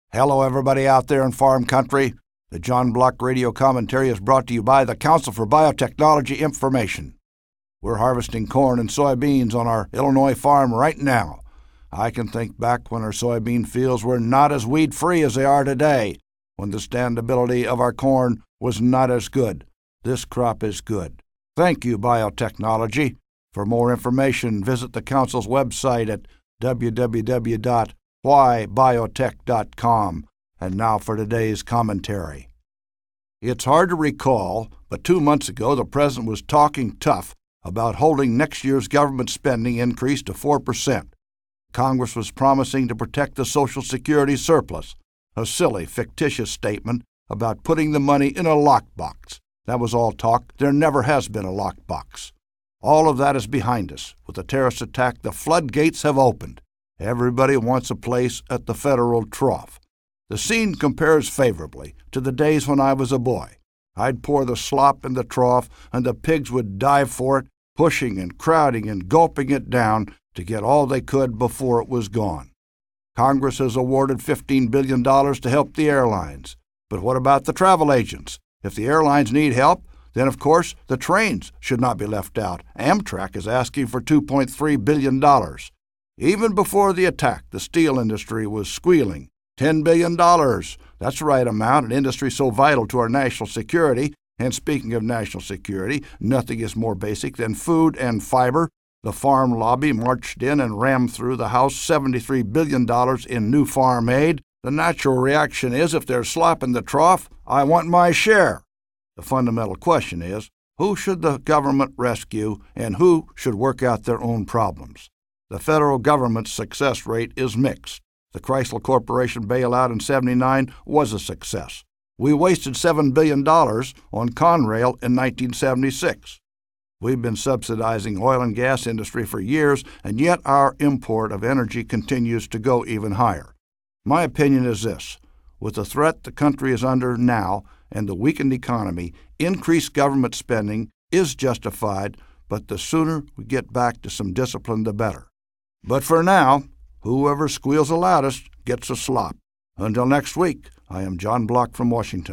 Hello, everybody out there in farm country. The John Block Radio Commentary is brought to you by the Council for Biotechnology Information. We're harvesting corn and soybeans on our Illinois farm right now. I can think back when our soybean fields were not as weed-free as they are today, when the standability of our corn was not as good. This crop is good. Thank you, biotechnology. For more information, visit the Council's website at www.whybiotech.com. And now for today's commentary. It's hard to recall, but 2 months ago the President was talking tough about holding next year's government spending increase to 4%. Congress was promising to protect the Social Security surplus, a silly, fictitious statement about putting the money in a lockbox. That was all talk. There never has been a lockbox. All of that is behind us. With the terrorist attack, the floodgates have opened. Everybody wants a place at the federal trough. The scene compares favorably to the days when I was a boy. I'd pour the slop in the trough, and the pigs would dive for it, pushing and crowding and gulping it down to get all they could before it was gone. Congress has awarded $15 billion to help the airlines. But what about the travel agents? If the airlines need help, then, of course, the trains should not be left out. Amtrak is asking for $2.3 billion. Even before the attack, the steel industry was squealing. $10 billion. That's the right amount, an industry so vital to our national security. And speaking of national security, nothing is more basic than food and fiber. The farm lobby marched in and rammed through the House $73 billion in new farm aid. The natural reaction is, if there's slop in the trough, I want my share. The fundamental question is, who should the government rescue and who should work out their own problems? The federal government's success rate is mixed. The Chrysler Corporation bailout in '79 was a success. We wasted $7 billion on Conrail in 1976. We've been subsidizing oil and gas industry for years, and yet our import of energy continues to go even higher. My opinion is this. With the threat the country is under now and the weakened economy, increased government spending is justified, but the sooner we get back to some discipline, the better. But for now, whoever squeals the loudest gets a slop. Until next week, I am John Block from Washington.